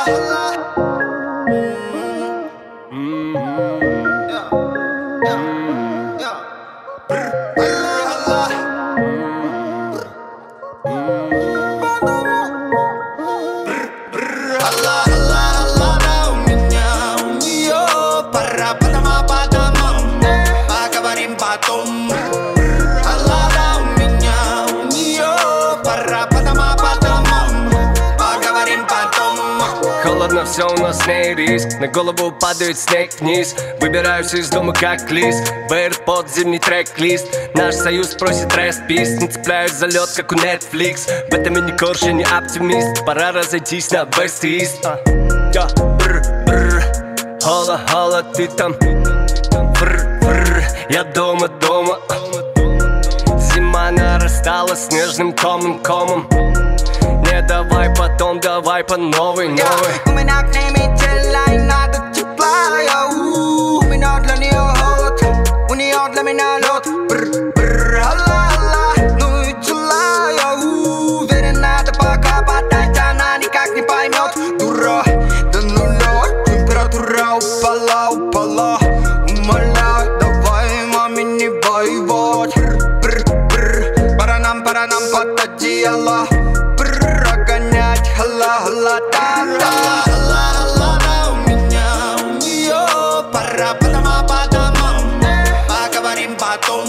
Холодно, все у нас не риск. На голову падает снег вниз. Выбираюсь из дома как лист. В AirPods зимний трек-лист. Наш союз просит rest-peace. Не цепляюсь за лед, как у Netflix. В этом я не корж, я не оптимист. Пора разойтись на best east. Хола, хола, ты там. Я дома, дома. Зима нарастала снежным комом. Не давай потом, давай по новой. У меня к ними тела и надо тепла. У меня для нее холод, у нее для меня лед. Алла, ну и дела. Я уверен, надо пока подать, она никак не поймет. Дура, до нуля, температура упала. Умоляю, давай маме не воевать. Пора нам под одеяло. Хала, у меня, у нее. Пора по домам, поговорим потом.